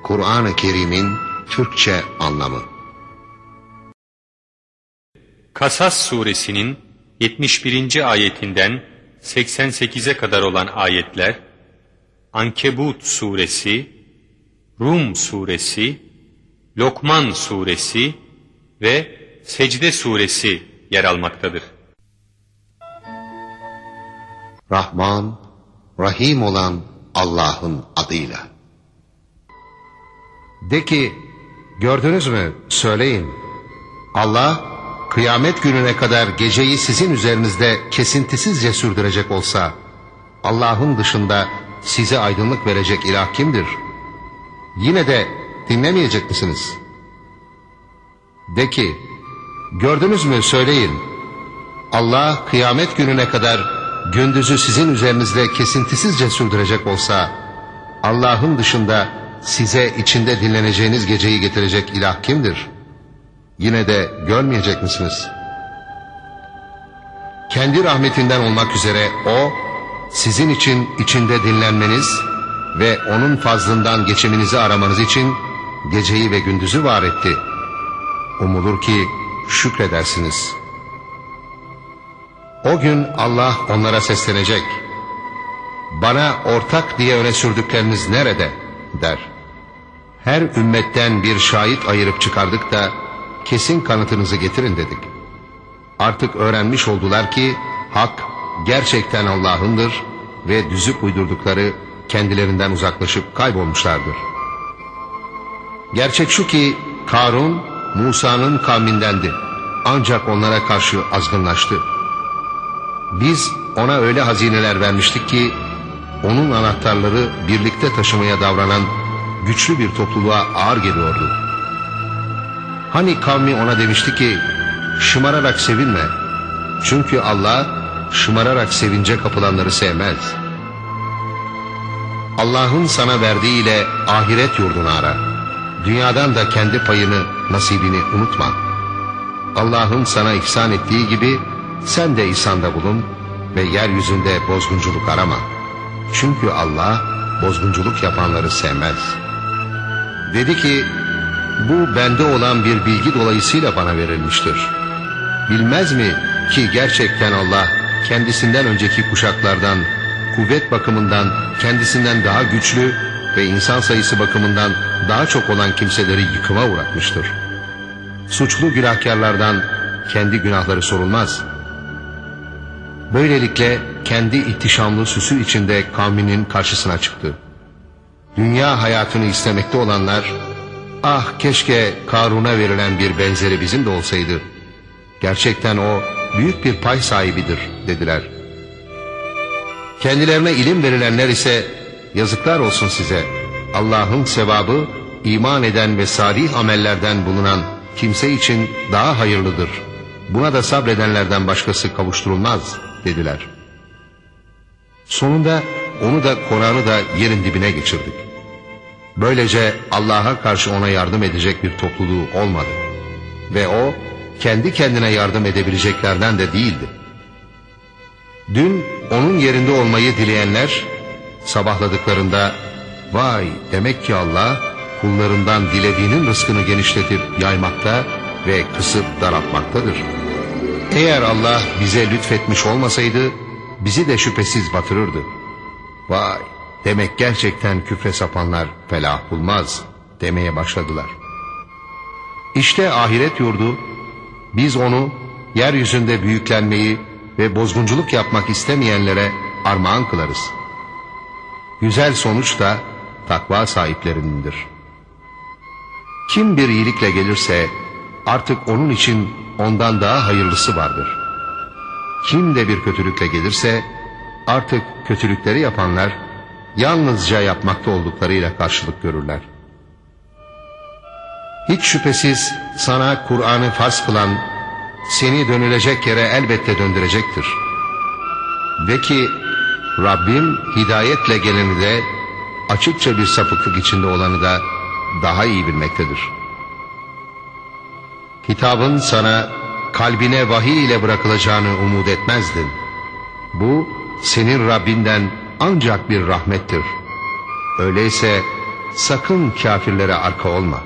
Kur'an-ı Kerim'in Türkçe anlamı. Kasas suresinin 71. ayetinden 88'e kadar olan ayetler, Ankebut suresi, Rum suresi, Lokman suresi ve Secde suresi yer almaktadır. Rahman, Rahim olan Allah'ın adıyla. De ki, gördünüz mü? Söyleyin. Allah, kıyamet gününe kadar geceyi sizin üzerinizde kesintisizce sürdürecek olsa, Allah'ın dışında size aydınlık verecek ilah kimdir? Yine de dinlemeyecek misiniz? De ki, gördünüz mü? Söyleyin. Allah, kıyamet gününe kadar gündüzü sizin üzerinizde kesintisizce sürdürecek olsa, Allah'ın dışında size içinde dinleneceğiniz geceyi getirecek ilah kimdir? Yine de görmeyecek misiniz? Kendi rahmetinden olmak üzere O, sizin için içinde dinlenmeniz ve onun fazlından geçiminizi aramanız için geceyi ve gündüzü var etti. Umulur ki şükredersiniz. O gün Allah onlara seslenecek. Bana ortak diye öne sürdükleriniz nerede? Der. Her ümmetten bir şahit ayırıp çıkardık da kesin kanıtınızı getirin dedik. Artık öğrenmiş oldular ki hak gerçekten Allah'ındır ve düzüp uydurdukları kendilerinden uzaklaşıp kaybolmuşlardır. Gerçek şu ki Karun Musa'nın kavmindendi. Ancak onlara karşı azgınlaştı. Biz ona öyle hazineler vermiştik ki onun anahtarları birlikte taşımaya davranan güçlü bir topluluğa ağır geliyordu. Hani kavmi ona demişti ki, şımararak sevinme. Çünkü Allah şımararak sevince kapılanları sevmez. Allah'ın sana verdiğiyle ahiret yurdunu ara. Dünyadan da kendi payını, nasibini unutma. Allah'ın sana ihsan ettiği gibi sen de ihsanda bulun ve yeryüzünde bozgunculuk arama. Çünkü Allah bozgunculuk yapanları sevmez. Dedi ki, bu bende olan bir bilgi dolayısıyla bana verilmiştir. Bilmez mi ki gerçekten Allah kendisinden önceki kuşaklardan kuvvet bakımından kendisinden daha güçlü ve insan sayısı bakımından daha çok olan kimseleri yıkıma uğratmıştır. Suçlu günahkarlardan kendi günahları sorulmaz. Böylelikle kendi ihtişamlı süsü içinde kavminin karşısına çıktı. Dünya hayatını istemekte olanlar, ah keşke Karun'a verilen bir benzeri bizim de olsaydı. Gerçekten o büyük bir pay sahibidir dediler. Kendilerine ilim verilenler ise yazıklar olsun size. Allah'ın sevabı iman eden ve salih amellerden bulunan kimse için daha hayırlıdır. Buna da sabredenlerden başkası kavuşturulmaz dediler. Sonunda onu da Kur'an'ı da yerin dibine geçirdik. Böylece Allah'a karşı ona yardım edecek bir topluluğu olmadı. Ve o kendi kendine yardım edebileceklerden de değildi. Dün onun yerinde olmayı dileyenler sabahladıklarında vay demek ki Allah kullarından dilediğinin rızkını genişletip yaymakta ve kısıp daraltmaktadır. Eğer Allah bize lütfetmiş olmasaydı bizi de şüphesiz batırırdı. Vay demek gerçekten küfre sapanlar felah bulmaz demeye başladılar. İşte ahiret yurdu, biz onu yeryüzünde büyüklenmeyi ve bozgunculuk yapmak istemeyenlere armağan kılarız. Güzel sonuç da takva sahiplerinindir. Kim bir iyilikle gelirse artık onun için ondan daha hayırlısı vardır. Kim de bir kötülükle gelirse artık kötülükleri yapanlar yalnızca yapmakta olduklarıyla karşılık görürler. Hiç şüphesiz sana Kur'an'ı farz kılan seni dönülecek yere elbette döndürecektir. De ki Rabbim hidayetle geleni de açıkça bir sapıklık içinde olanı da daha iyi bilmektedir. Kitabın sana kalbine vahiy ile bırakılacağını umut etmezdin. Bu senin Rabbinden ancak bir rahmettir. Öyleyse sakın kafirlere arka olma.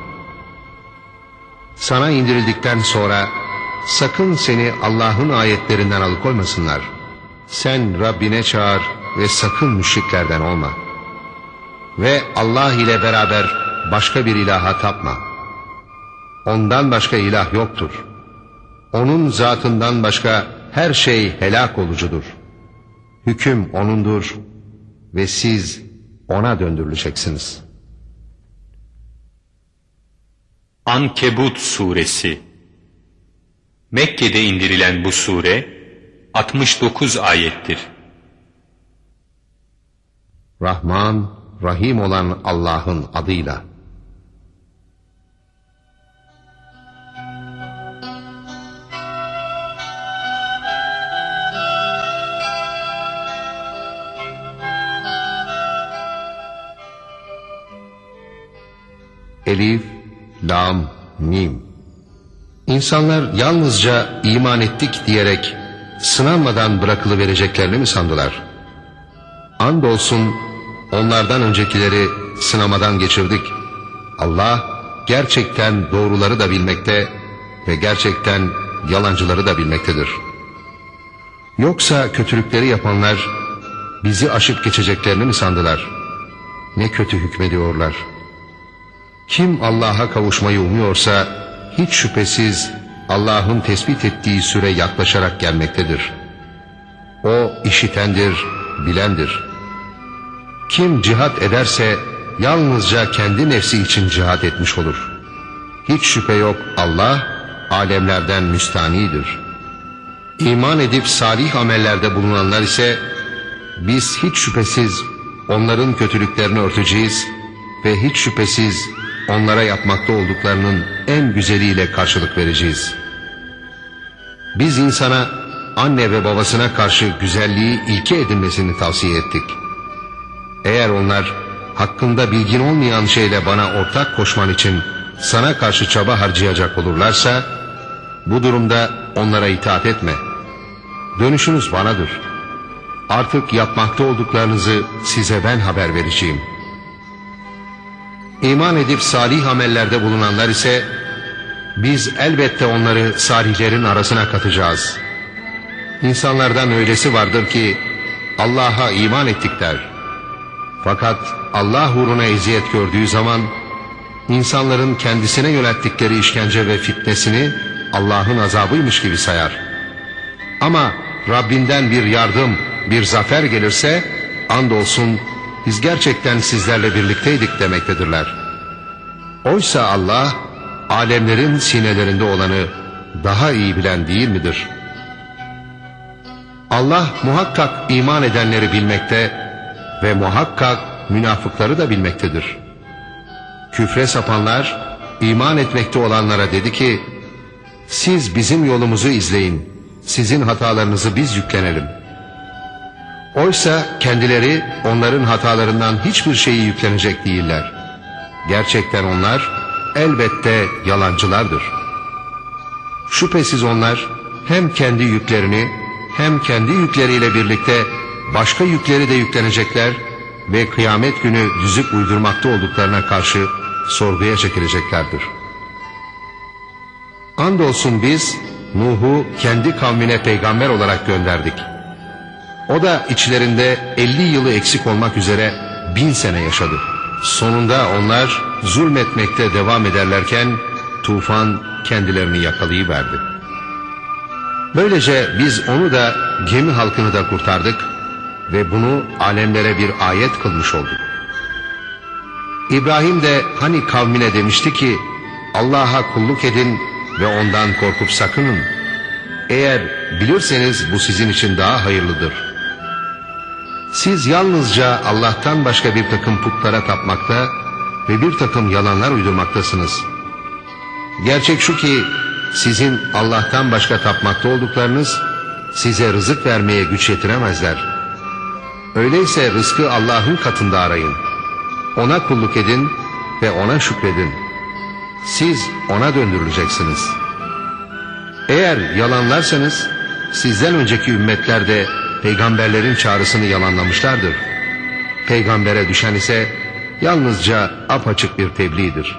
Sana indirildikten sonra sakın seni Allah'ın ayetlerinden alıkoymasınlar. Sen Rabbine çağır ve sakın müşriklerden olma. Ve Allah ile beraber başka bir ilaha tapma. Ondan başka ilah yoktur. Onun zatından başka her şey helak olucudur. Hüküm O'nundur ve siz O'na döndürüleceksiniz. Ankebut suresi. Mekke'de indirilen bu sure 69 ayettir. Rahman, Rahim olan Allah'ın adıyla. Elif, Lam, Mim. İnsanlar yalnızca iman ettik diyerek sınanmadan bırakılıvereceklerini mi sandılar? Andolsun onlardan öncekileri sınamadan geçirdik. Allah gerçekten doğruları da bilmekte ve gerçekten yalancıları da bilmektedir. Yoksa kötülükleri yapanlar bizi aşıp geçeceklerini mi sandılar? Ne kötü hükmediyorlar. Kim Allah'a kavuşmayı umuyorsa hiç şüphesiz Allah'ın tespit ettiği süre yaklaşarak gelmektedir. O işitendir, bilendir. Kim cihat ederse yalnızca kendi nefsi için cihat etmiş olur. Hiç şüphe yok Allah alemlerden müstanidir. İman edip salih amellerde bulunanlar ise biz hiç şüphesiz onların kötülüklerini örteceğiz ve hiç şüphesiz onlara yapmakta olduklarının en güzeliyle karşılık vereceğiz. Biz insana anne ve babasına karşı güzelliği ilke edinmesini tavsiye ettik. Eğer onlar hakkında bilgin olmayan şeyle bana ortak koşman için sana karşı çaba harcayacak olurlarsa, bu durumda onlara itaat etme. Dönüşünüz banadır. Artık yapmakta olduklarınızı size ben haber vereceğim. İman edip salih amellerde bulunanlar ise biz elbette onları salihlerin arasına katacağız. İnsanlardan öylesi vardır ki Allah'a iman ettik der. Fakat Allah uğruna eziyet gördüğü zaman insanların kendisine yönelttikleri işkence ve fitnesini Allah'ın azabıymış gibi sayar. Ama Rabbinden bir yardım, bir zafer gelirse andolsun biz gerçekten sizlerle birlikteydik demektedirler. Oysa Allah alemlerin sinelerinde olanı daha iyi bilen değil midir? Allah muhakkak iman edenleri bilmekte ve muhakkak münafıkları da bilmektedir. Küfre sapanlar iman etmekte olanlara dedi ki, siz bizim yolumuzu izleyin, sizin hatalarınızı biz yüklenelim. Oysa kendileri onların hatalarından hiçbir şeyi yüklenecek değiller. Gerçekten onlar elbette yalancılardır. Şüphesiz onlar hem kendi yüklerini hem kendi yükleriyle birlikte başka yükleri de yüklenecekler ve kıyamet günü düzüp uydurmakta olduklarına karşı sorguya çekileceklerdir. Andolsun biz Nuh'u kendi kavmine peygamber olarak gönderdik. O da içlerinde 50 yılı eksik olmak üzere 1000 sene yaşadı. Sonunda onlar zulmetmekte devam ederlerken tufan kendilerini yakalayıverdi. Böylece biz onu da gemi halkını da kurtardık ve bunu alemlere bir ayet kılmış olduk. İbrahim de hani kavmine demişti ki, Allah'a kulluk edin ve ondan korkup sakının. Eğer bilirseniz bu sizin için daha hayırlıdır. Siz yalnızca Allah'tan başka bir takım putlara tapmakta ve bir takım yalanlar uydurmaktasınız. Gerçek şu ki sizin Allah'tan başka tapmakta olduklarınız size rızık vermeye güç yetiremezler. Öyleyse rızkı Allah'ın katında arayın. Ona kulluk edin ve ona şükredin. Siz ona döndürüleceksiniz. Eğer yalanlarsanız sizden önceki ümmetler de peygamberlerin çağrısını yalanlamışlardır. Peygambere düşen ise yalnızca apaçık bir tebliğdir.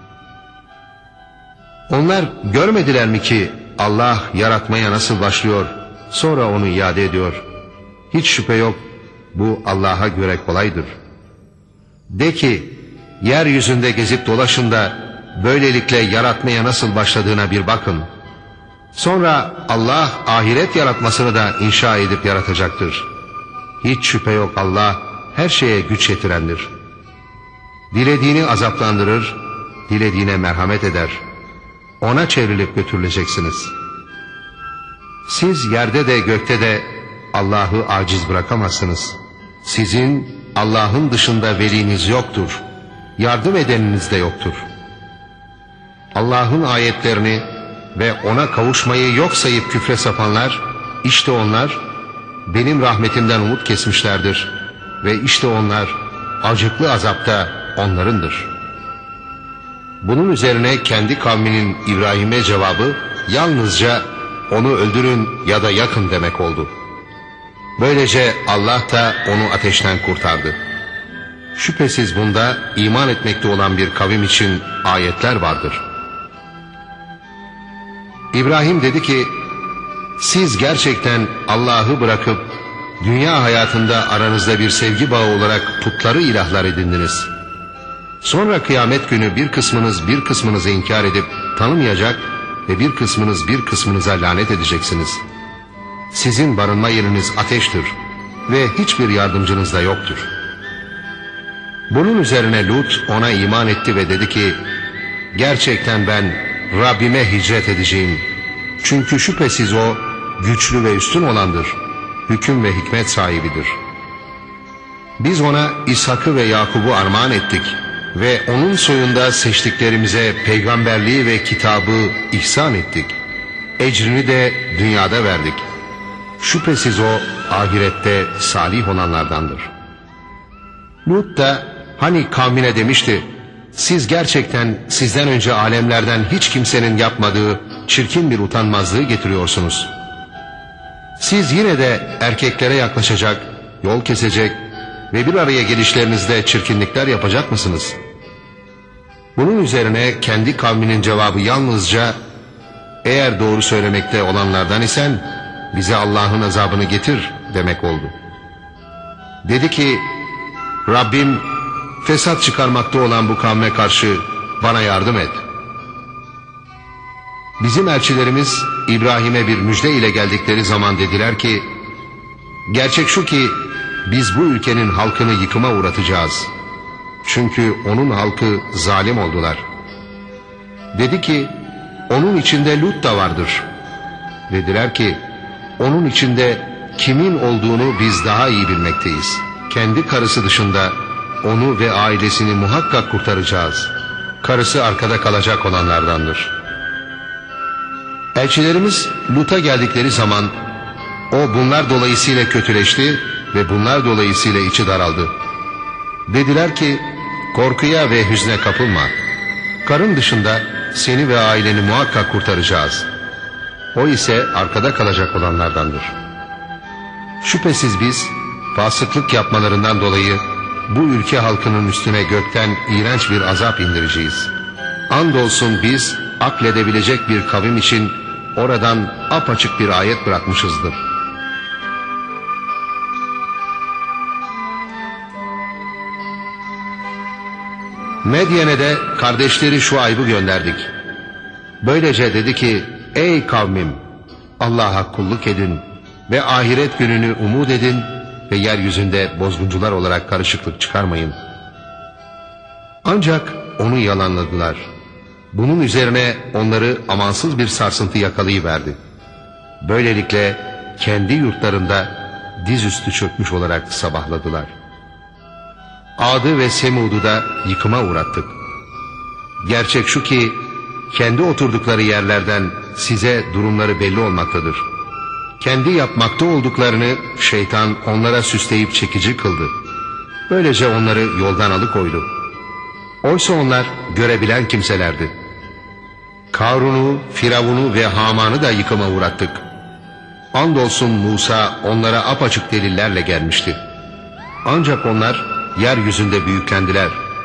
Onlar görmediler mi ki Allah yaratmaya nasıl başlıyor, sonra onu iade ediyor. Hiç şüphe yok, bu Allah'a göre kolaydır. De ki, yeryüzünde gezip dolaşın da böylelikle yaratmaya nasıl başladığına bir bakın. Sonra Allah ahiret yaratmasını da inşa edip yaratacaktır. Hiç şüphe yok, Allah her şeye güç yetirendir. Dilediğini azaplandırır, dilediğine merhamet eder. Ona çevrilip götürüleceksiniz. Siz yerde de gökte de Allah'ı aciz bırakamazsınız. Sizin Allah'ın dışında veliniz yoktur. Yardım edeniniz de yoktur. Allah'ın ayetlerini ve ona kavuşmayı yok sayıp küfre sapanlar, işte onlar benim rahmetimden umut kesmişlerdir. Ve işte onlar acıklı azapta onlarındır. Bunun üzerine kendi kavminin İbrahim'e cevabı yalnızca onu öldürün ya da yakın demek oldu. Böylece Allah da onu ateşten kurtardı. Şüphesiz bunda iman etmekte olan bir kavim için ayetler vardır. İbrahim dedi ki, siz gerçekten Allah'ı bırakıp dünya hayatında aranızda bir sevgi bağı olarak putları ilahlar edindiniz. Sonra kıyamet günü bir kısmınız bir kısmınızı inkar edip tanımayacak ve bir kısmınız bir kısmınıza lanet edeceksiniz. Sizin barınma yeriniz ateştir ve hiçbir yardımcınız da yoktur. Bunun üzerine Lut ona iman etti ve dedi ki, gerçekten ben Rabbime hicret edeceğim. Çünkü şüphesiz o güçlü ve üstün olandır. Hüküm ve hikmet sahibidir. Biz ona İshak'ı ve Yakub'u armağan ettik ve onun soyunda seçtiklerimize peygamberliği ve kitabı ihsan ettik. Ecrini de dünyada verdik. Şüphesiz o ahirette salih olanlardandır. Lut da hani kavmine demişti, siz gerçekten sizden önce alemlerden hiç kimsenin yapmadığı çirkin bir utanmazlığı getiriyorsunuz. Siz yine de erkeklere yaklaşacak, yol kesecek ve bir araya gelişlerinizde çirkinlikler yapacak mısınız? Bunun üzerine kendi kavminin cevabı yalnızca, eğer doğru söylemekte olanlardan isen bize Allah'ın azabını getir demek oldu. Dedi ki, Rabbim fesat çıkarmakta olan bu kavme karşı bana yardım et. Bizim elçilerimiz İbrahim'e bir müjde ile geldikleri zaman dediler ki, gerçek şu ki biz bu ülkenin halkını yıkıma uğratacağız. Çünkü onun halkı zalim oldular. Dedi ki, onun içinde Lut da vardır. Dediler ki, onun içinde kimin olduğunu biz daha iyi bilmekteyiz. Kendi karısı dışında onu ve ailesini muhakkak kurtaracağız. Karısı arkada kalacak olanlardandır. Elçilerimiz Lut'a geldikleri zaman o bunlar dolayısıyla kötüleşti ve bunlar dolayısıyla içi daraldı. Dediler ki, korkuya ve hüzne kapılma. Karın dışında seni ve aileni muhakkak kurtaracağız. O ise arkada kalacak olanlardandır. Şüphesiz biz fasıklık yapmalarından dolayı bu ülke halkının üstüne gökten iğrenç bir azap indireceğiz. Andolsun biz akledebilecek bir kavim için oradan apaçık bir ayet bırakmışızdır. Medyen'e de kardeşleri Şuayb'ı gönderdik. Böylece dedi ki, ey kavmim, Allah'a kulluk edin ve ahiret gününü umut edin ve yeryüzünde bozguncular olarak karışıklık çıkarmayın. Ancak onu yalanladılar. Bunun üzerine onları amansız bir sarsıntı yakalayıverdi. Böylelikle kendi yurtlarında dizüstü çökmüş olarak sabahladılar. Ad'ı ve Semud'u da yıkıma uğrattık. Gerçek şu ki kendi oturdukları yerlerden size durumları belli olmaktadır. Kendi yapmakta olduklarını şeytan onlara süsleyip çekici kıldı. Böylece onları yoldan alıkoydu. Oysa onlar görebilen kimselerdi. Karun'u, Firavun'u ve Haman'ı da yıkıma uğrattık. Andolsun Musa onlara apaçık delillerle gelmişti. Ancak onlar yeryüzünde büyüklendiler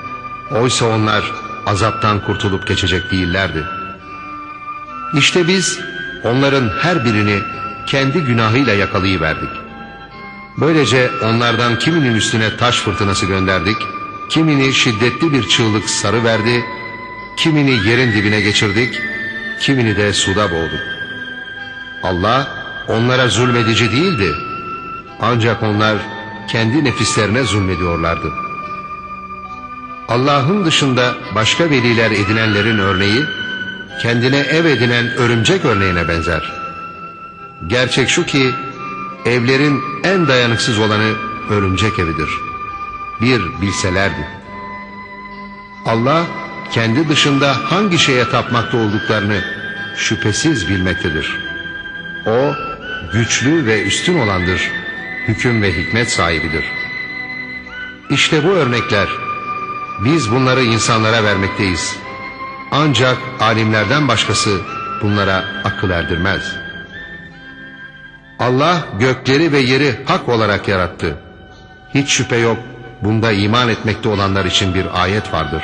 Oysa onlar azaptan kurtulup geçecek değillerdi. İşte biz onların her birini kendi günahıyla yakalayıverdik. Böylece onlardan kiminin üstüne taş fırtınası gönderdik, kimini şiddetli bir çığlık sarıverdi, kimini yerin dibine geçirdik, kimini de suda boğduk. Allah onlara zulmedici değildi, ancak onlar kendi nefislerine zulmediyorlardı. Allah'ın dışında başka veliler edinenlerin örneği, kendine ev edinen örümcek örneğine benzer. Gerçek şu ki, evlerin en dayanıksız olanı örümcek evidir. Bir bilselerdi. Allah, kendi dışında hangi şeye tapmakta olduklarını şüphesiz bilmektedir. O, güçlü ve üstün olandır, hüküm ve hikmet sahibidir. İşte bu örnekler, biz bunları insanlara vermekteyiz. Ancak alimlerden başkası bunlara akıl erdirmez. Allah gökleri ve yeri hak olarak yarattı. Hiç şüphe yok, bunda iman etmekte olanlar için bir ayet vardır.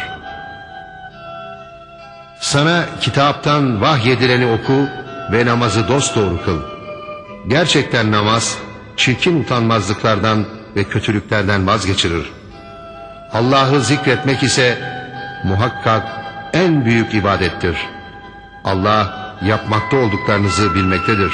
Sana kitaptan vahyedileni oku ve namazı dosdoğru kıl. Gerçekten namaz, çirkin utanmazlıklardan ve kötülüklerden vazgeçirir. Allah'ı zikretmek ise muhakkak en büyük ibadettir. Allah yapmakta olduklarınızı bilmektedir.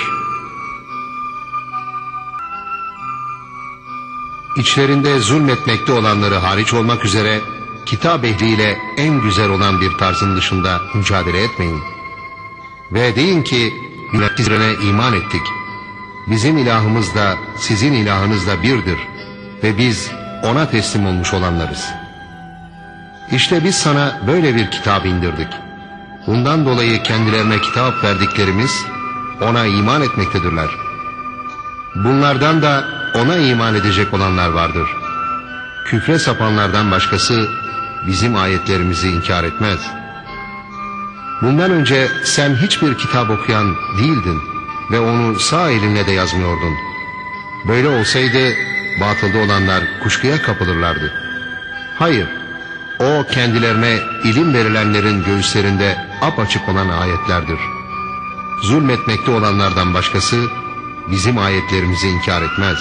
İçlerinde zulmetmekte olanları hariç olmak üzere kitap ehliyle en güzel olan bir tarzın dışında mücadele etmeyin. Ve deyin ki bizlere iman ettik. Bizim ilahımız da sizin ilahınız da birdir ve biz ona teslim olmuş olanlarız. İşte biz sana böyle bir kitap indirdik. Bundan dolayı kendilerine kitap verdiklerimiz ona iman etmektedirler. Bunlardan da ona iman edecek olanlar vardır. Küfre sapanlardan başkası bizim ayetlerimizi inkar etmez. Bundan önce sen hiçbir kitap okuyan değildin ve onu sağ elinle de yazmıyordun. Böyle olsaydı batılda olanlar kuşkuya kapılırlardı. Hayır, o kendilerine ilim verilenlerin göğüslerinde apaçık olan ayetlerdir. Zulmetmekte olanlardan başkası bizim ayetlerimizi inkar etmez.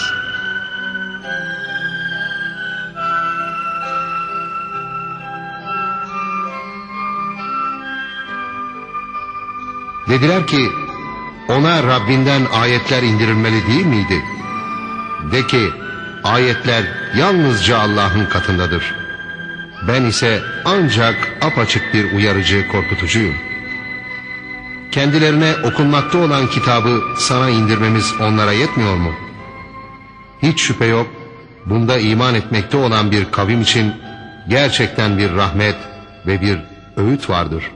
Dediler ki, ona Rabbinden ayetler indirilmeli değil miydi? De ki, ayetler yalnızca Allah'ın katındadır. Ben ise ancak apaçık bir uyarıcı, korkutucuyum. Kendilerine okunmakta olan kitabı sana indirmemiz onlara yetmiyor mu? Hiç şüphe yok, bunda iman etmekte olan bir kavim için gerçekten bir rahmet ve bir öğüt vardır.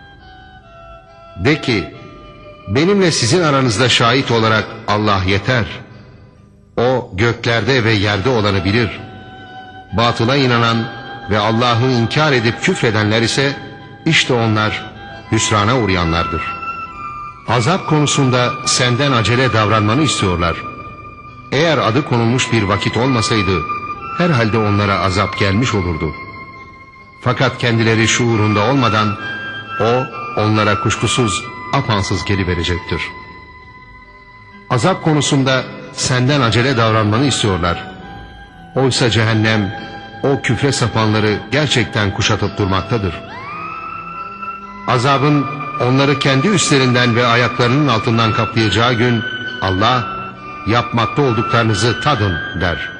De ki, benimle sizin aranızda şahit olarak Allah yeter. O göklerde ve yerde olanı bilir. Batıla inanan ve Allah'ı inkar edip küfredenler ise işte onlar hüsrana uğrayanlardır. Azap konusunda senden acele davranmanı istiyorlar. Eğer adı konulmuş bir vakit olmasaydı herhalde onlara azap gelmiş olurdu. Fakat kendileri şuurunda olmadan o onlara kuşkusuz apansız geliverecektir. Azap konusunda senden acele davranmanı istiyorlar. Oysa cehennem o küfre sapanları gerçekten kuşatıp durmaktadır. Azabın onları kendi üstlerinden ve ayaklarının altından kaplayacağı gün Allah yapmakta olduklarınızı tadın der.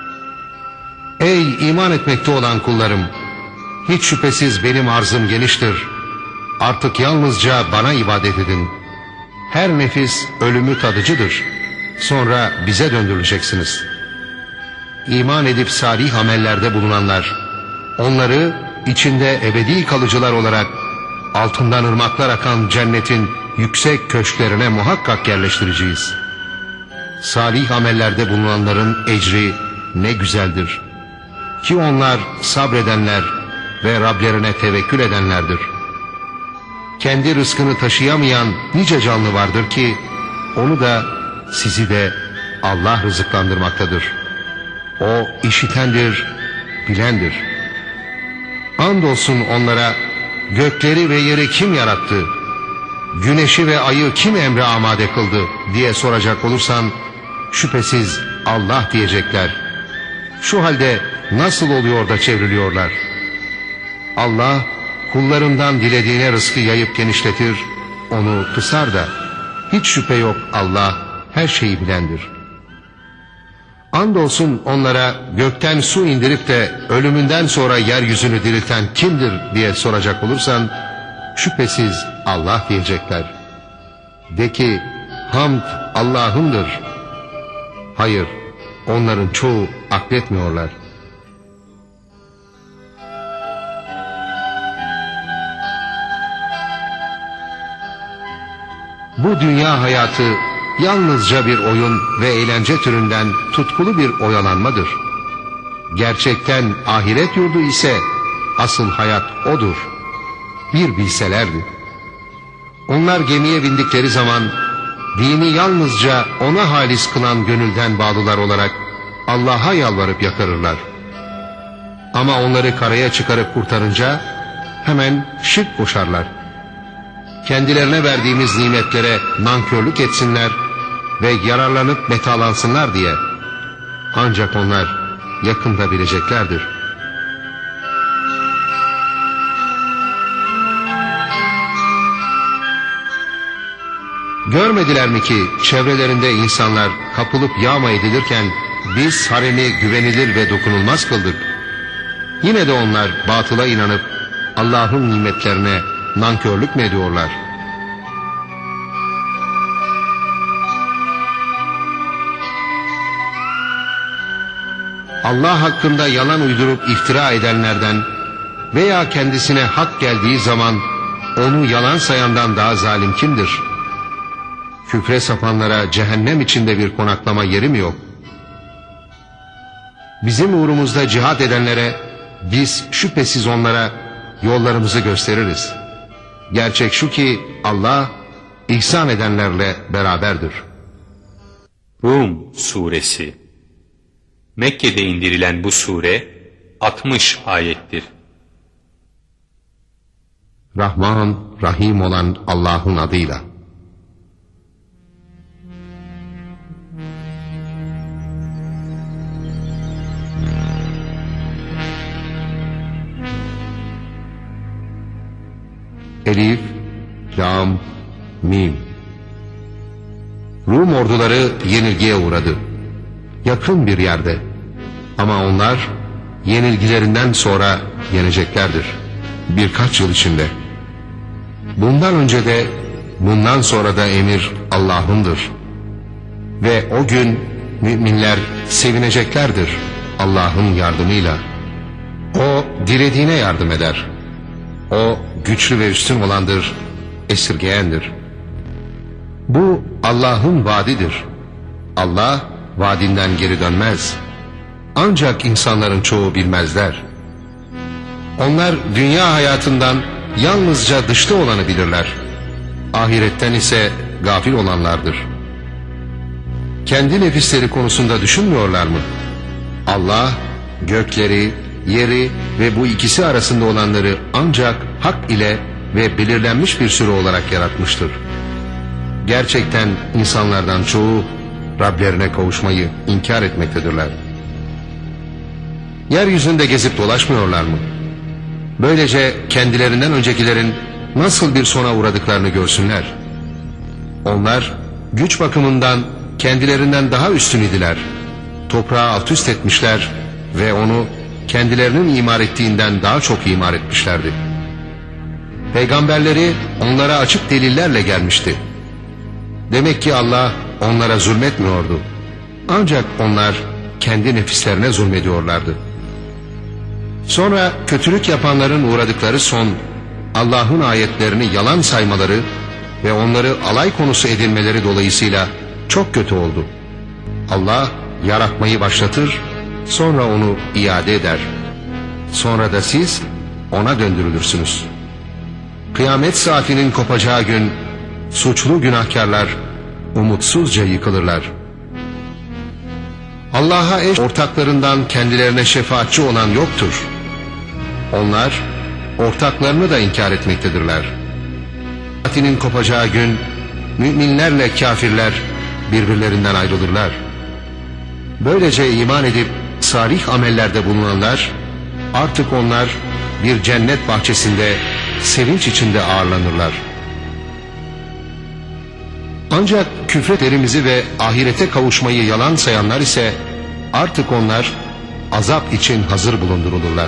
Ey iman etmekte olan kullarım! Hiç şüphesiz benim arzım geniştir. Artık yalnızca bana ibadet edin. Her nefis ölümü tadıcıdır. Sonra bize döndürüleceksiniz. İman edip salih amellerde bulunanlar, onları içinde ebedi kalıcılar olarak altından ırmaklar akan cennetin yüksek köşklerine muhakkak yerleştireceğiz. Salih amellerde bulunanların ecri ne güzeldir. Ki onlar sabredenler ve Rablerine tevekkül edenlerdir. Kendi rızkını taşıyamayan nice canlı vardır ki onu da sizi de Allah rızıklandırmaktadır. O işitendir, bilendir. Andolsun onlara gökleri ve yeri kim yarattı, güneşi ve ayı kim emre amade kıldı diye soracak olursan, şüphesiz Allah diyecekler. Şu halde nasıl oluyor da çevriliyorlar? Allah kullarından dilediğine rızkı yayıp genişletir, onu kısar da, hiç şüphe yok Allah her şeyi bilendir. Andolsun onlara gökten su indirip de ölümünden sonra yeryüzünü dirilten kimdir diye soracak olursan, şüphesiz Allah diyecekler. De ki, hamd Allah'ındır. Hayır, onların çoğu akletmiyorlar. Bu dünya hayatı yalnızca bir oyun ve eğlence türünden tutkulu bir oyalanmadır. Gerçekten ahiret yurdu ise asıl hayat odur. Bir bilselerdi. Onlar gemiye bindikleri zaman dini yalnızca ona halis kılan gönülden bağlılar olarak Allah'a yalvarıp yakarırlar. Ama onları karaya çıkarıp kurtarınca hemen şirk koşarlar. Kendilerine verdiğimiz nimetlere nankörlük etsinler ve yararlanıp metalansınlar diye. Ancak onlar yakında bileceklerdir. Görmediler mi ki çevrelerinde insanlar kapılıp yağma edilirken biz haremi güvenilir ve dokunulmaz kıldık. Yine de onlar batıla inanıp Allah'ın nimetlerine nankörlük mü ediyorlar? Allah hakkında yalan uydurup iftira edenlerden veya kendisine hak geldiği zaman onu yalan sayandan daha zalim kimdir? Küfre sapanlara cehennem içinde bir konaklama yeri mi yok? Bizim uğrumuzda cihat edenlere biz şüphesiz onlara yollarımızı gösteririz. Gerçek şu ki Allah ihsan edenlerle beraberdir. Rum Suresi. Mekke'de indirilen bu sure 60 ayettir. Rahman, Rahim olan Allah'ın adıyla. Elif, Lam, Mim. Rum orduları yenilgiye uğradı. Yakın bir yerde. Ama onlar yenilgilerinden sonra yeneceklerdir. Birkaç yıl içinde. Bundan önce de bundan sonra da emir Allah'ındır. Ve o gün müminler sevineceklerdir Allah'ın yardımıyla. O dilediğine yardım eder. O güçlü ve üstün olandır, esirgeyendir. Bu Allah'ın vaadidir. Allah vaadinden geri dönmez. Ancak insanların çoğu bilmezler. Onlar dünya hayatından yalnızca dışta olanı bilirler. Ahiretten ise gafil olanlardır. Kendi nefisleri konusunda düşünmüyorlar mı? Allah gökleri, yeri ve bu ikisi arasında olanları ancak hak ile ve belirlenmiş bir süre olarak yaratmıştır. Gerçekten insanlardan çoğu Rablerine kavuşmayı inkar etmektedirler. Yeryüzünde gezip dolaşmıyorlar mı? Böylece kendilerinden öncekilerin nasıl bir sona uğradıklarını görsünler. Onlar güç bakımından kendilerinden daha üstün idiler. Toprağı alt üst etmişler ve onu kendilerinin imar ettiğinden daha çok imar etmişlerdi. Peygamberleri onlara açık delillerle gelmişti. Demek ki Allah onlara zulmetmiyordu. Ancak onlar kendi nefislerine zulmediyorlardı. Sonra kötülük yapanların uğradıkları son, Allah'ın ayetlerini yalan saymaları ve onları alay konusu edilmeleri dolayısıyla çok kötü oldu. Allah yaratmayı başlatır, sonra onu iade eder. Sonra da siz ona döndürülürsünüz. Kıyamet saatinin kopacağı gün suçlu günahkarlar umutsuzca yıkılırlar. Allah'a eş ortaklarından kendilerine şefaatçi olan yoktur. Onlar ortaklarını da inkar etmektedirler. Kıyametin kopacağı gün müminlerle kafirler birbirlerinden ayrılırlar. Böylece iman edip salih amellerde bulunanlar, artık onlar bir cennet bahçesinde sevinç içinde ağırlanırlar. Ancak küfretlerimizi ve ahirete kavuşmayı yalan sayanlar ise artık onlar azap için hazır bulundurulurlar.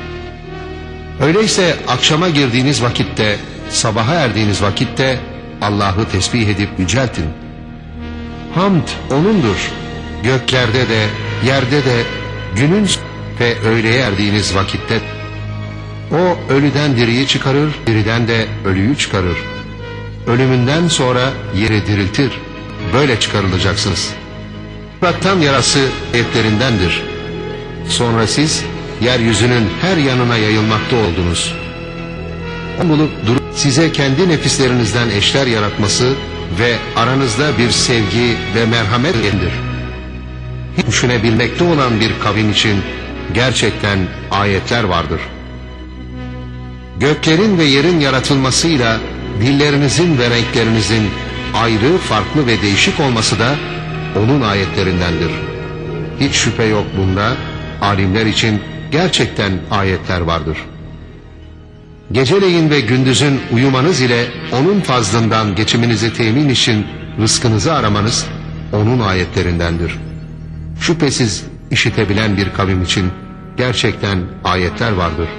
Öyleyse akşama girdiğiniz vakitte, sabaha erdiğiniz vakitte Allah'ı tesbih edip yüceltin. Hamd O'nundur. Göklerde de, yerde de, günün ve öğleye erdiğiniz vakitte O ölüden diriyi çıkarır, diriden de ölüyü çıkarır. Ölümünden sonra yeri diriltir. Böyle çıkarılacaksınız. Topraktan yarası etlerindendir. Sonra siz yeryüzünün her yanına yayılmakta oldunuz. Bulup durup size kendi nefislerinizden eşler yaratması ve aranızda bir sevgi ve merhamet indir. Düşünebilmekte olan bir kavim için gerçekten ayetler vardır. Göklerin ve yerin yaratılmasıyla dillerinizin ve renklerinizin ayrı, farklı ve değişik olması da onun ayetlerindendir. Hiç şüphe yok bunda, alimler için gerçekten ayetler vardır. Geceleyin ve gündüzün uyumanız ile onun fazlından geçiminizi temin için rızkınızı aramanız onun ayetlerindendir. Şüphesiz işitebilen bir kavim için gerçekten ayetler vardır.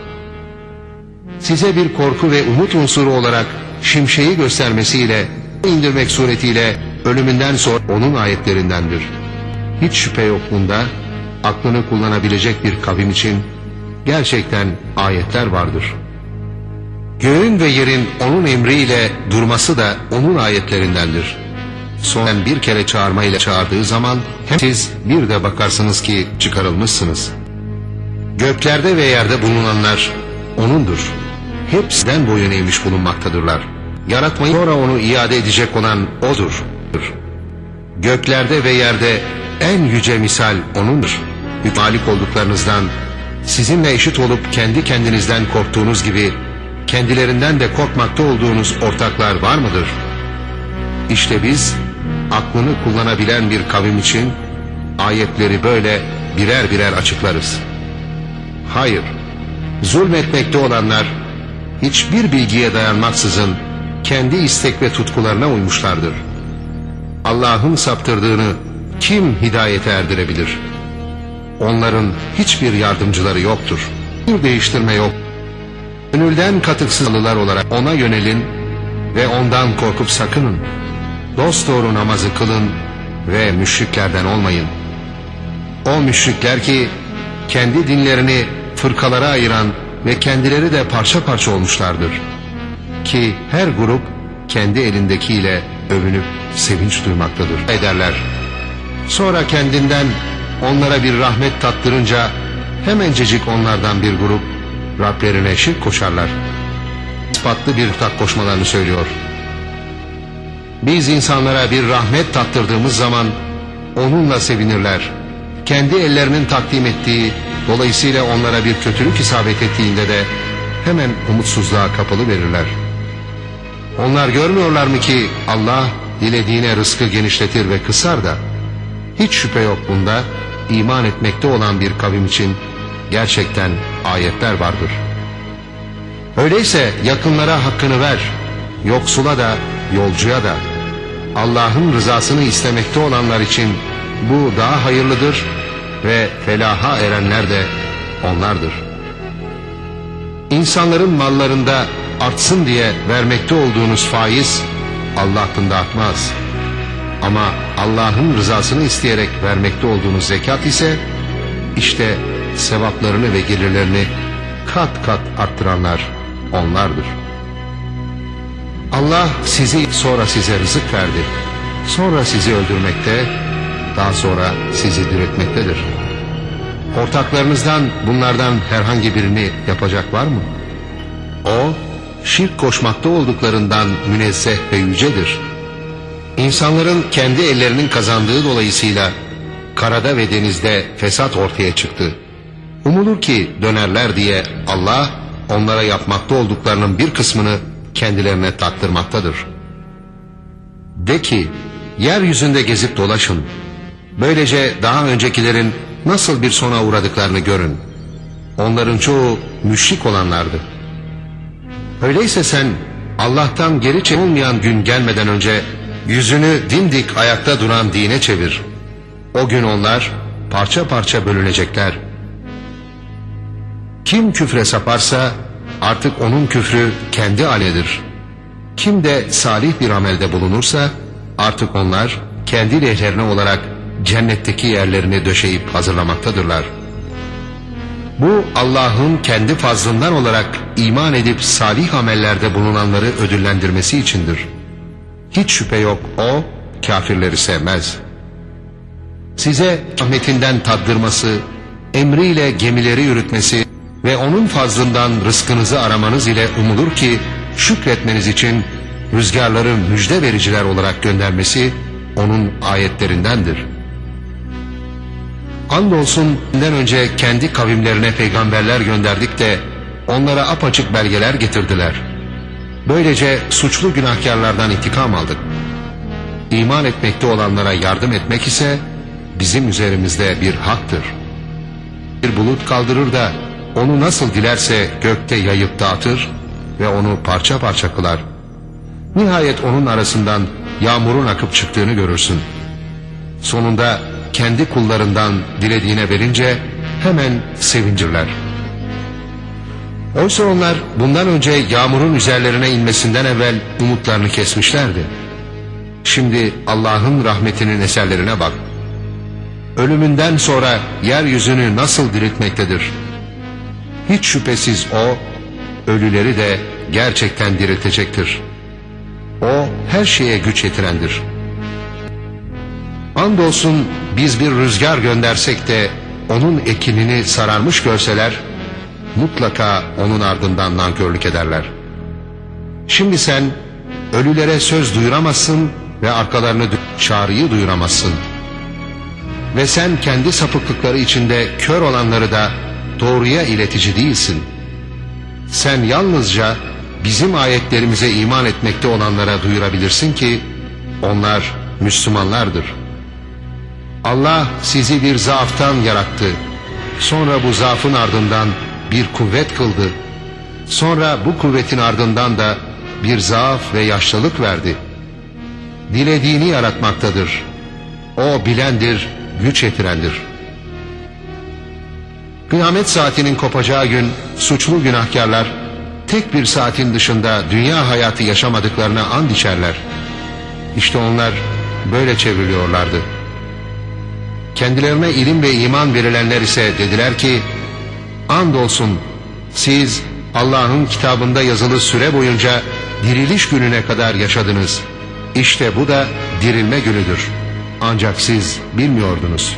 Size bir korku ve umut unsuru olarak şimşeği göstermesiyle indirmek suretiyle ölümünden sonra onun ayetlerindendir. Hiç şüphe yok bunda, aklını kullanabilecek bir kavim için gerçekten ayetler vardır. Göğün ve yerin onun emriyle durması da onun ayetlerindendir. Sonra bir kere çağırmayla çağırdığı zaman hem siz bir de bakarsınız ki çıkarılmışsınız. Göklerde ve yerde bulunanlar O'nundur. Hepsinden boyun eğmiş bulunmaktadırlar. Yaratmayı sonra onu iade edecek olan O'dur. Göklerde ve yerde en yüce misal O'nundur. Malik olduklarınızdan, sizinle eşit olup kendi kendinizden korktuğunuz gibi kendilerinden de korkmakta olduğunuz ortaklar var mıdır? İşte biz aklını kullanabilen bir kavim için ayetleri böyle birer birer açıklarız. Hayır, zulmetmekte olanlar hiçbir bilgiye dayanmaksızın kendi istek ve tutkularına uymuşlardır. Allah'ın saptırdığını kim hidayete erdirebilir? Onların hiçbir yardımcıları yoktur. Bir değiştirme yok. Gönülden katıksızlılar olarak ona yönelin ve ondan korkup sakının. Dosdoğru namazı kılın ve müşriklerden olmayın. O müşrikler ki kendi dinlerini fırkalara ayıran ve kendileri de parça parça olmuşlardır. Ki her grup kendi elindekiyle övünüp sevinç duymaktadır ederler. Sonra kendinden onlara bir rahmet tattırınca hemencecik onlardan bir grup Rablerine şirk koşarlar. İspatlı bir ortak koşmalarını söylüyor. Biz insanlara bir rahmet tattırdığımız zaman onunla sevinirler. Kendi ellerinin takdim ettiği, dolayısıyla onlara bir kötülük isabet ettiğinde de hemen umutsuzluğa kapılı verirler. Onlar görmüyorlar mı ki Allah dilediğine rızkı genişletir ve kısar da? Hiç şüphe yok bunda, iman etmekte olan bir kavim için gerçekten ayetler vardır. Öyleyse yakınlara hakkını ver, yoksula da, yolcuya da. Allah'ın rızasını istemekte olanlar için bu daha hayırlıdır ve felaha erenler de onlardır. İnsanların mallarında artsın diye vermekte olduğunuz faiz Allah hakkında artmaz. Ama Allah'ın rızasını isteyerek vermekte olduğunuz zekat ise işte sevaplarını ve gelirlerini kat kat arttıranlar onlardır. Allah sizi sonra size rızık verdi. Sonra sizi öldürmekte, daha sonra sizi diriltmektedir. Ortaklarınızdan bunlardan herhangi birini yapacak var mı? O, şirk koşmakta olduklarından münezzeh ve yücedir. İnsanların kendi ellerinin kazandığı dolayısıyla karada ve denizde fesat ortaya çıktı. Umulur ki dönerler diye Allah onlara yapmakta olduklarının bir kısmını kendilerine tattırmaktadır. De ki, yeryüzünde gezip dolaşın. Böylece daha öncekilerin nasıl bir sona uğradıklarını görün. Onların çoğu müşrik olanlardı. Öyleyse sen Allah'tan geri çekilmeyen gün gelmeden önce yüzünü dimdik ayakta duran dine çevir. O gün onlar parça parça bölünecekler. Kim küfre saparsa artık onun küfrü kendi aleyhidir. Kim de salih bir amelde bulunursa artık onlar kendi lehlerine olarak cennetteki yerlerini döşeyip hazırlamaktadırlar. Bu Allah'ın kendi fazlından olarak iman edip salih amellerde bulunanları ödüllendirmesi içindir. Hiç şüphe yok o kafirleri sevmez. Size rahmetinden tattırması, emriyle gemileri yürütmesi ve onun fazlından rızkınızı aramanız ile umulur ki şükretmeniz için rüzgarları müjde vericiler olarak göndermesi onun ayetlerindendir. Andolsun bundan önce kendi kavimlerine peygamberler gönderdik de onlara apaçık belgeler getirdiler. Böylece suçlu günahkarlardan intikam aldık. İman etmekte olanlara yardım etmek ise bizim üzerimizde bir haktır. Bir bulut kaldırır da onu nasıl dilerse gökte yayıp dağıtır ve onu parça parça kılar. Nihayet onun arasından yağmurun akıp çıktığını görürsün. Sonunda kendi kullarından dilediğine verince hemen sevincirler. Oysa onlar bundan önce yağmurun üzerlerine inmesinden evvel umutlarını kesmişlerdi. Şimdi Allah'ın rahmetinin eserlerine bak. Ölümünden sonra yeryüzünü nasıl diriltmektedir? Hiç şüphesiz o, ölüleri de gerçekten diriltecektir. O her şeye güç yetirendir. Andolsun biz bir rüzgar göndersek de onun ekinini sararmış görseler, mutlaka onun ardından nankörlük ederler. Şimdi sen ölülere söz duyuramazsın ve arkalarını çağrıyı duyuramazsın. Ve sen kendi sapıklıkları içinde kör olanları da doğruya iletici değilsin. Sen yalnızca bizim ayetlerimize iman etmekte olanlara duyurabilirsin ki onlar Müslümanlardır. Allah sizi bir zaaftan yarattı. Sonra bu zaafın ardından bir kuvvet kıldı. Sonra bu kuvvetin ardından da bir zaaf ve yaşlılık verdi. Dilediğini yaratmaktadır. O bilendir, güç yetirendir. Kıyamet saatinin kopacağı gün suçlu günahkarlar tek bir saatin dışında dünya hayatı yaşamadıklarına and içerler. İşte onlar böyle çevriliyorlardı. Kendilerine ilim ve iman verilenler ise dediler ki, andolsun siz Allah'ın kitabında yazılı süre boyunca diriliş gününe kadar yaşadınız. İşte bu da dirilme günüdür. Ancak siz bilmiyordunuz.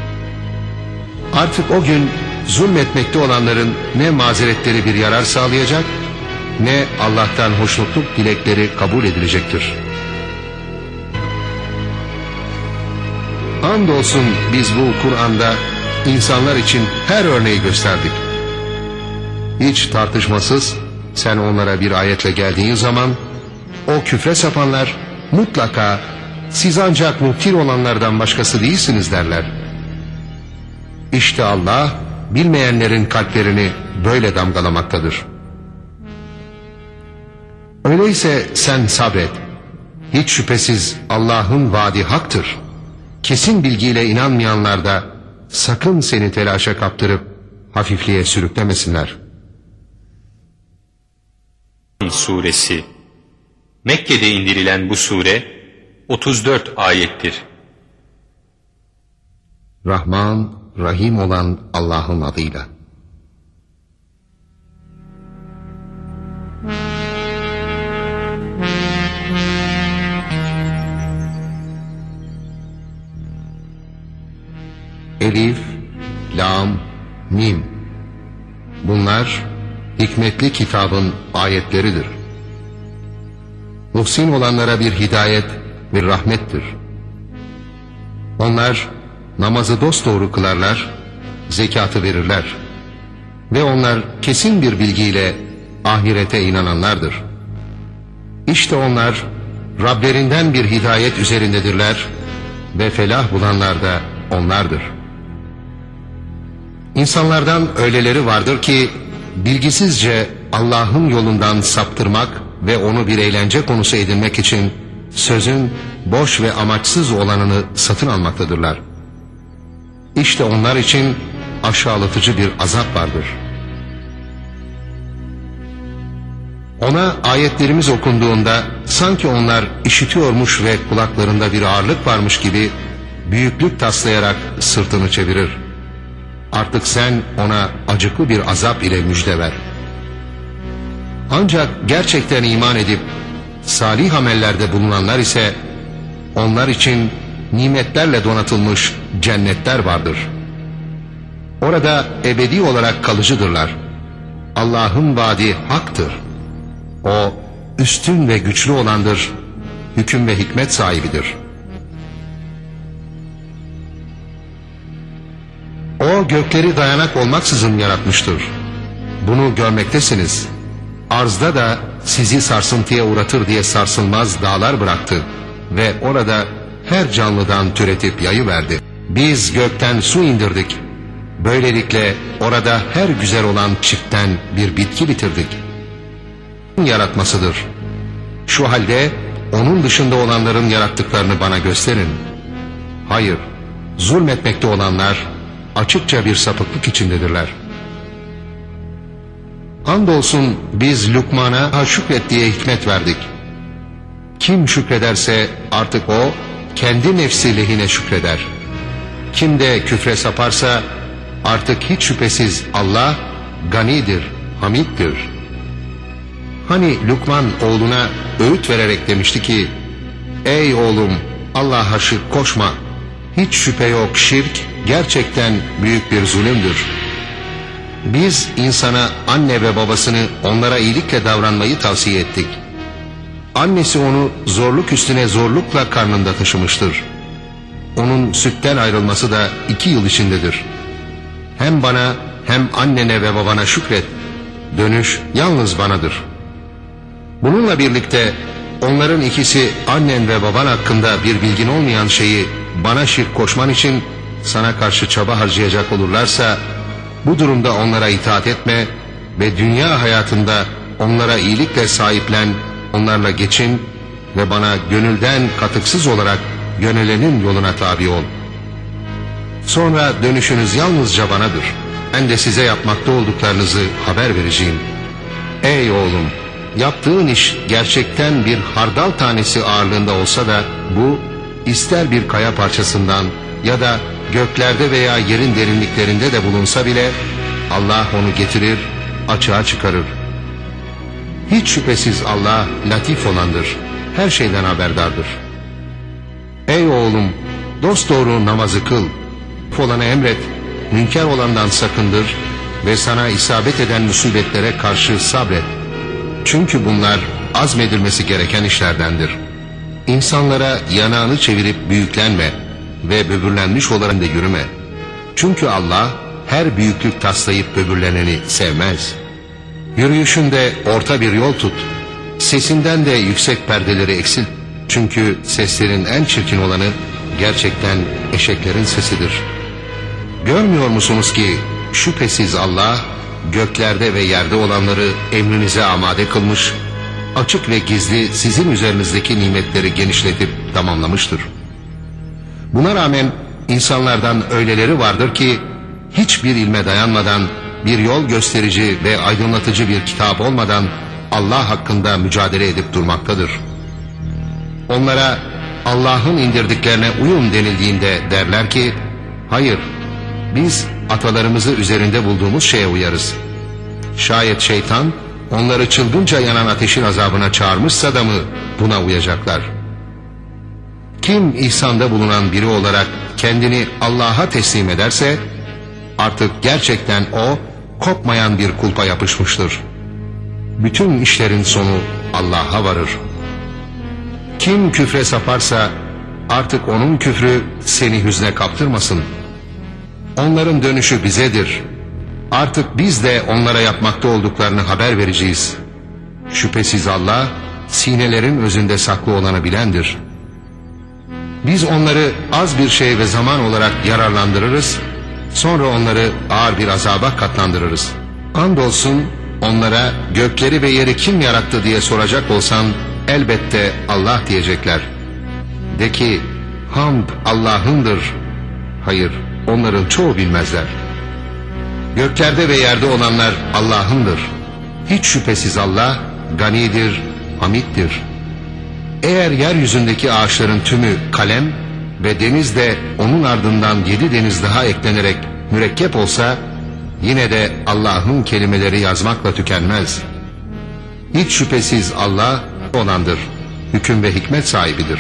Artık o gün zulmetmekte olanların ne mazeretleri bir yarar sağlayacak, ne Allah'tan hoşnutluk dilekleri kabul edilecektir. Andolsun biz bu Kur'an'da insanlar için her örneği gösterdik. Hiç tartışmasız sen onlara bir ayetle geldiğin zaman o küfre sapanlar mutlaka siz ancak mubtil olanlardan başkası değilsiniz derler. İşte Allah bilmeyenlerin kalplerini böyle damgalamaktadır. Öyleyse sen sabret. Hiç şüphesiz Allah'ın vaadi haktır. Kesin bilgiyle inanmayanlar da sakın seni telaşa kaptırıp hafifliğe sürüklemesinler. Suresi Mekke'de indirilen bu sure 34 ayettir. Rahman, Rahim olan Allah'ın adıyla. Elif, Lam, Mim. Bunlar hikmetli kitabın ayetleridir. Muhsin olanlara bir hidayet ve rahmettir. Onlar namazı dosdoğru kılarlar, zekatı verirler. Ve onlar kesin bir bilgiyle ahirete inananlardır. İşte onlar Rablerinden bir hidayet üzerindedirler ve felah bulanlar da onlardır. İnsanlardan öyleleri vardır ki bilgisizce Allah'ın yolundan saptırmak ve onu bir eğlence konusu edinmek için sözün boş ve amaçsız olanını satın almaktadırlar. İşte onlar için aşağılatıcı bir azap vardır. Ona ayetlerimiz okunduğunda sanki onlar işitiyormuş ve kulaklarında bir ağırlık varmış gibi büyüklük taslayarak sırtını çevirir. Artık sen ona acıklı bir azap ile müjde ver. Ancak gerçekten iman edip salih amellerde bulunanlar ise onlar için nimetlerle donatılmış cennetler vardır. Orada ebedi olarak kalıcıdırlar. Allah'ın vaadi haktır. O üstün ve güçlü olandır, hüküm ve hikmet sahibidir. O gökleri dayanak olmaksızın yaratmıştır. Bunu görmektesiniz. Arzda da sizi sarsıntıya uğratır diye sarsılmaz dağlar bıraktı ve orada her canlıdan türetip yayıverdi. Biz gökten su indirdik. Böylelikle orada her güzel olan çiftten bir bitki bitirdik. Yaratmasıdır. Şu halde onun dışında olanların yarattıklarını bana gösterin. Hayır, zulmetmekte olanlar açıkça bir sapıklık içindedirler. Andolsun biz Lukman'a şükret diye hikmet verdik. Kim şükrederse artık o kendi nefsi lehine şükreder. Kim de küfre saparsa artık hiç şüphesiz Allah ganidir, hamiddir. Hani Lukman oğluna öğüt vererek demişti ki, ey oğlum Allah'a şirk koşma. Hiç şüphe yok şirk gerçekten büyük bir zulümdür. Biz insana anne ve babasını onlara iyilikle davranmayı tavsiye ettik. Annesi onu zorluk üstüne zorlukla karnında taşımıştır. Onun sütten ayrılması da 2 yıl içindedir. Hem bana hem annene ve babana şükret. Dönüş yalnız banadır. Bununla birlikte onların ikisi annen ve baban hakkında bir bilgin olmayan şeyi bana şirk koşman için sana karşı çaba harcayacak olurlarsa bu durumda onlara itaat etme ve dünya hayatında onlara iyilikle sahiplen, onlarla geçin ve bana gönülden katıksız olarak yönelenin yoluna tabi ol. Sonra dönüşünüz yalnızca banadır. Ben de size yapmakta olduklarınızı haber vereceğim. Ey oğlum! Yaptığın iş gerçekten bir hardal tanesi ağırlığında olsa da bu ister bir kaya parçasından ya da göklerde veya yerin derinliklerinde de bulunsa bile Allah onu getirir, açığa çıkarır. Hiç şüphesiz Allah latif olandır, her şeyden haberdardır. Ey oğlum, dosdoğru namazı kıl, olanı emret, münker olandan sakındır ve sana isabet eden musibetlere karşı sabret. Çünkü bunlar azmedilmesi gereken işlerdendir. İnsanlara yanağını çevirip büyüklenme ve böbürlenmiş olarak da yürüme. Çünkü Allah her büyüklük taslayıp böbürleneni sevmez. Yürüyüşünde orta bir yol tut. Sesinden de yüksek perdeleri eksilt. Çünkü seslerin en çirkin olanı gerçekten eşeklerin sesidir. Görmüyor musunuz ki şüphesiz Allah göklerde ve yerde olanları emrinize amade kılmış, açık ve gizli sizin üzerinizdeki nimetleri genişletip tamamlamıştır. Buna rağmen insanlardan öyleleri vardır ki hiçbir ilme dayanmadan, bir yol gösterici ve aydınlatıcı bir kitap olmadan Allah hakkında mücadele edip durmaktadır. Onlara Allah'ın indirdiklerine uyun denildiğinde derler ki, hayır, biz atalarımızı üzerinde bulduğumuz şeye uyarız. Şayet şeytan onları çılgınca yanan ateşin azabına çağırmışsa da mı buna uyacaklar? Kim ihsanda bulunan biri olarak kendini Allah'a teslim ederse artık gerçekten o kopmayan bir kulpa yapışmıştır. Bütün işlerin sonu Allah'a varır. Kim küfre saparsa artık onun küfrü seni hüzne kaptırmasın. Onların dönüşü bizedir. Artık biz de onlara yapmakta olduklarını haber vereceğiz. Şüphesiz Allah, sinelerin özünde saklı olanı bilendir. Biz onları az bir şey ve zaman olarak yararlandırırız, sonra onları ağır bir azaba katlandırırız. Andolsun onlara gökleri ve yeri kim yarattı diye soracak olsan, elbette Allah diyecekler. De ki, hamd Allah'ındır. Hayır, onların çoğu bilmezler. Göklerde ve yerde olanlar Allah'ındır. Hiç şüphesiz Allah ganidir, hamiddir. Eğer yeryüzündeki ağaçların tümü kalem ve deniz de onun ardından 7 deniz daha eklenerek mürekkep olsa, yine de Allah'ın kelimeleri yazmakla tükenmez. Hiç şüphesiz Allah olandır, hüküm ve hikmet sahibidir.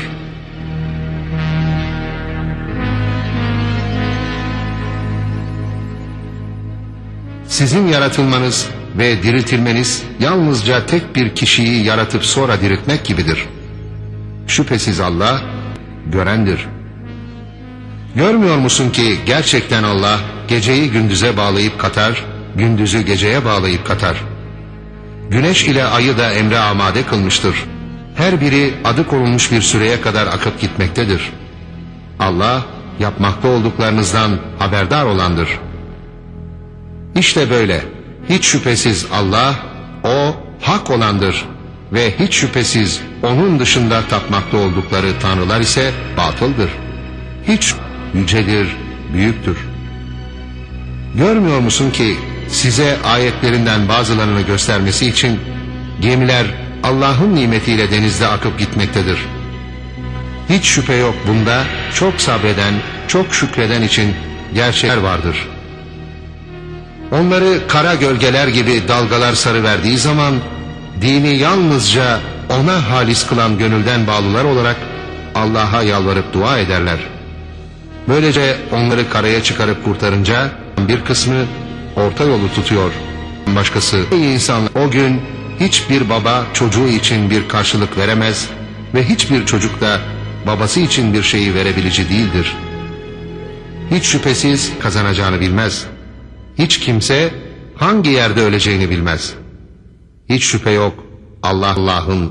Sizin yaratılmanız ve diriltilmeniz yalnızca tek bir kişiyi yaratıp sonra diriltmek gibidir. Şüphesiz Allah görendir. Görmüyor musun ki gerçekten Allah geceyi gündüze bağlayıp katar, gündüzü geceye bağlayıp katar. Güneş ile ayı da emre amade kılmıştır. Her biri adı konulmuş bir süreye kadar akıp gitmektedir. Allah yapmakta olduklarınızdan haberdar olandır. İşte böyle. Hiç şüphesiz Allah, o hak olandır ve hiç şüphesiz onun dışında tapmakta oldukları tanrılar ise batıldır. Hiç yücedir, büyüktür. Görmüyor musun ki size ayetlerinden bazılarını göstermesi için gemiler Allah'ın nimetiyle denizde akıp gitmektedir. Hiç şüphe yok bunda çok sabreden, çok şükreden için gerçekler vardır. Onları kara gölgeler gibi dalgalar sarıverdiği zaman dini yalnızca ona halis kılan gönülden bağlılar olarak Allah'a yalvarıp dua ederler. Böylece onları karaya çıkarıp kurtarınca bir kısmı orta yolu tutuyor. Başkası, ey insanlar, o gün hiçbir baba çocuğu için bir karşılık veremez ve hiçbir çocuk da babası için bir şeyi verebilici değildir. Hiç şüphesiz kazanacağını bilmez. Hiç kimse hangi yerde öleceğini bilmez. Hiç şüphe yok Allah'ın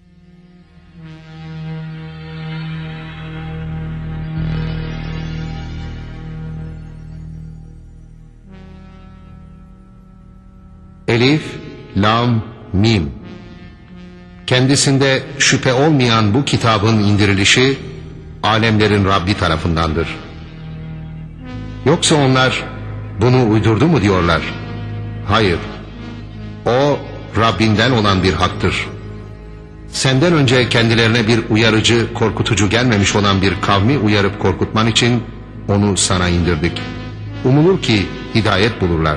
Elif, Lam, Mim. Kendisinde şüphe olmayan bu kitabın indirilişi alemlerin Rabbi tarafındandır. Yoksa onlar bunu uydurdu mu diyorlar? Hayır. O Rabbinden olan bir haktır. Senden önce kendilerine bir uyarıcı, korkutucu gelmemiş olan bir kavmi uyarıp korkutman için onu sana indirdik. Umulur ki hidayet bulurlar.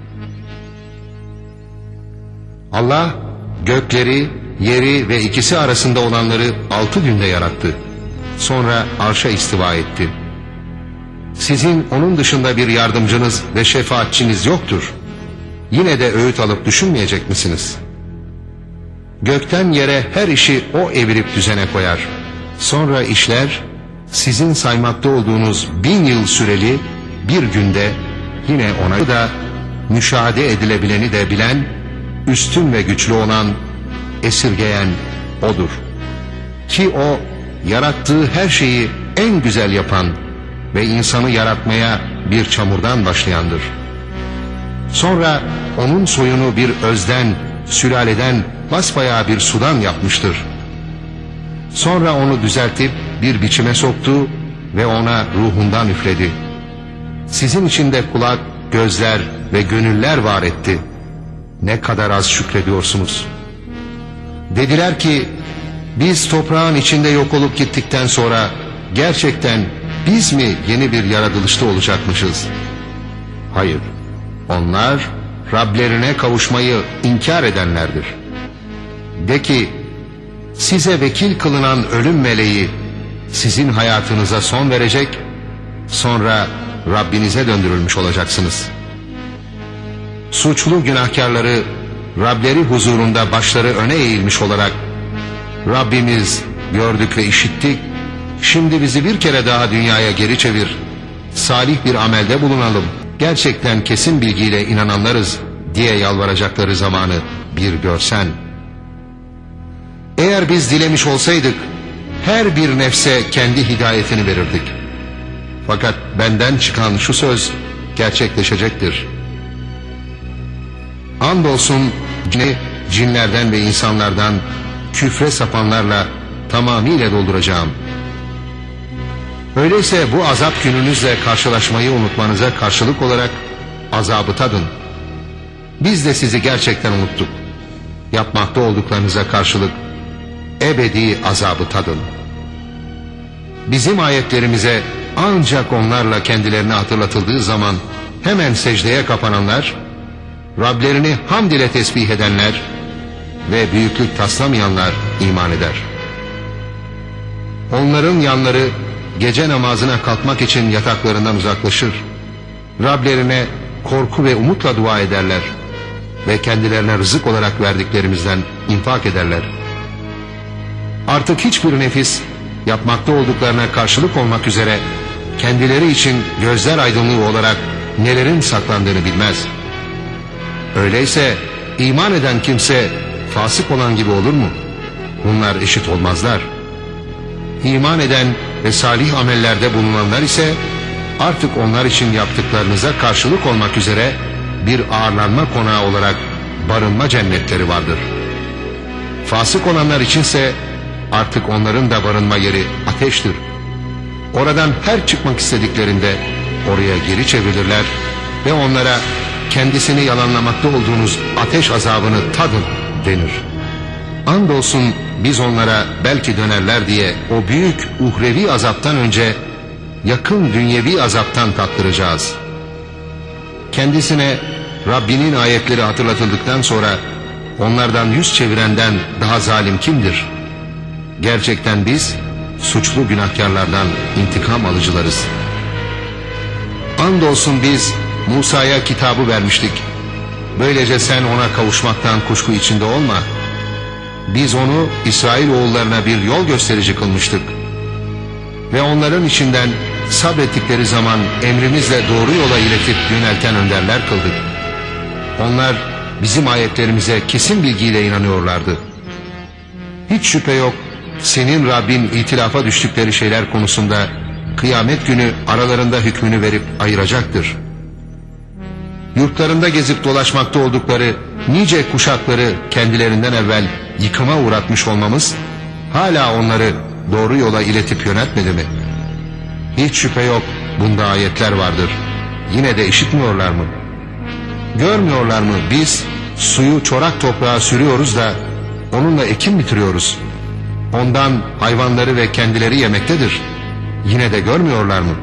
Allah gökleri, yeri ve ikisi arasında olanları 6 günde yarattı. Sonra arşa istiva etti. Sizin onun dışında bir yardımcınız ve şefaatçiniz yoktur. Yine de öğüt alıp düşünmeyecek misiniz? Gökten yere her işi o evirip düzene koyar. Sonra işler sizin saymakta olduğunuz 1000 yıl süreli bir günde yine ona da müşahede edilebileni de bilen, üstün ve güçlü olan, esirgeyen O'dur. Ki O yarattığı her şeyi en güzel yapan ve insanı yaratmaya bir çamurdan başlayandır. Sonra onun soyunu bir özden, sülaleden, basbayağı bir sudan yapmıştır. Sonra onu düzeltip bir biçime soktu ve ona ruhundan üfledi. Sizin içinde kulak, gözler ve gönüller var etti. Ne kadar az şükrediyorsunuz. Dediler ki, biz toprağın içinde yok olup gittikten sonra gerçekten biz mi yeni bir yaratılışta olacakmışız? Hayır, onlar Rablerine kavuşmayı inkar edenlerdir. De ki, size vekil kılınan ölüm meleği sizin hayatınıza son verecek, sonra Rabbinize döndürülmüş olacaksınız. Suçlu günahkarları Rableri huzurunda başları öne eğilmiş olarak, Rabbimiz gördük ve işittik, şimdi bizi bir kere daha dünyaya geri çevir, salih bir amelde bulunalım. gerçekten kesin bilgiyle inananlarız diye yalvaracakları zamanı bir görsen. Eğer biz dilemiş olsaydık her bir nefse kendi hidayetini verirdik. Fakat benden çıkan şu söz gerçekleşecektir. Andolsun cinlerden ve insanlardan küfre sapanlarla tamamıyla dolduracağım. Öyleyse bu azap gününüzle karşılaşmayı unutmanıza karşılık olarak azabı tadın. Biz de sizi gerçekten unuttuk. Yapmakta olduklarınıza karşılık ebedi azabı tadın. Bizim ayetlerimize ancak onlarla kendilerine hatırlatıldığı zaman hemen secdeye kapananlar, Rablerini hamd ile tesbih edenler ve büyüklük taslamayanlar iman eder. Onların yanları gece namazına kalkmak için yataklarından uzaklaşır. Rablerine korku ve umutla dua ederler ve kendilerine rızık olarak verdiklerimizden infak ederler. Artık hiçbir nefis yapmakta olduklarına karşılık olmak üzere kendileri için gözler aydınlığı olarak nelerin saklandığını bilmez. Öyleyse iman eden kimse fasık olan gibi olur mu? Bunlar eşit olmazlar. İman eden ve salih amellerde bulunanlar ise artık onlar için yaptıklarınıza karşılık olmak üzere bir ağırlanma konağı olarak barınma cennetleri vardır. Fasık olanlar içinse artık onların da barınma yeri ateştir. Oradan her çıkmak istediklerinde oraya geri çevrilirler ve onlara kendisini yalanlamakta olduğunuz ateş azabını tadın denir. Andolsun biz onlara belki dönerler diye o büyük uhrevi azaptan önce yakın dünyevi azaptan tattıracağız. Kendisine Rabbinin ayetleri hatırlatıldıktan sonra onlardan yüz çevirenden daha zalim kimdir? Gerçekten biz suçlu günahkarlardan intikam alıcılarız. Andolsun biz Musa'ya kitabı vermiştik. Böylece sen ona kavuşmaktan kuşku içinde olma. Biz onu İsrail oğullarına bir yol gösterici kılmıştık. Ve onların içinden sabrettikleri zaman emrimizle doğru yola iletip yönelten önderler kıldık. Onlar bizim ayetlerimize kesin bilgiyle inanıyorlardı. Hiç şüphe yok, senin Rabbin itilafa düştükleri şeyler konusunda kıyamet günü aralarında hükmünü verip ayıracaktır. Yurtlarında gezip dolaşmakta oldukları nice kuşakları kendilerinden evvel yıkıma uğratmış olmamız hala onları doğru yola iletip yöneltmedi mi? Hiç şüphe yok, bunda ayetler vardır. Yine de işitmiyorlar mı? Görmüyorlar mı biz suyu çorak toprağa sürüyoruz da onunla ekim bitiriyoruz. Ondan hayvanları ve kendileri yemektedir. Yine de görmüyorlar mı?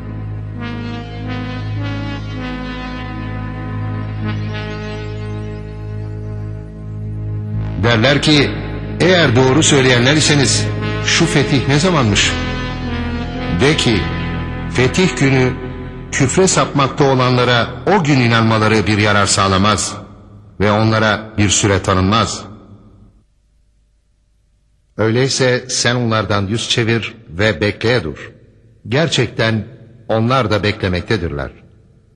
Derler ki eğer doğru söyleyenler iseniz şu fetih ne zamanmış? De ki fetih günü küfre sapmakta olanlara o gün inanmaları bir yarar sağlamaz ve onlara bir süre tanınmaz. Öyleyse sen onlardan yüz çevir ve bekleye dur. Gerçekten onlar da beklemektedirler.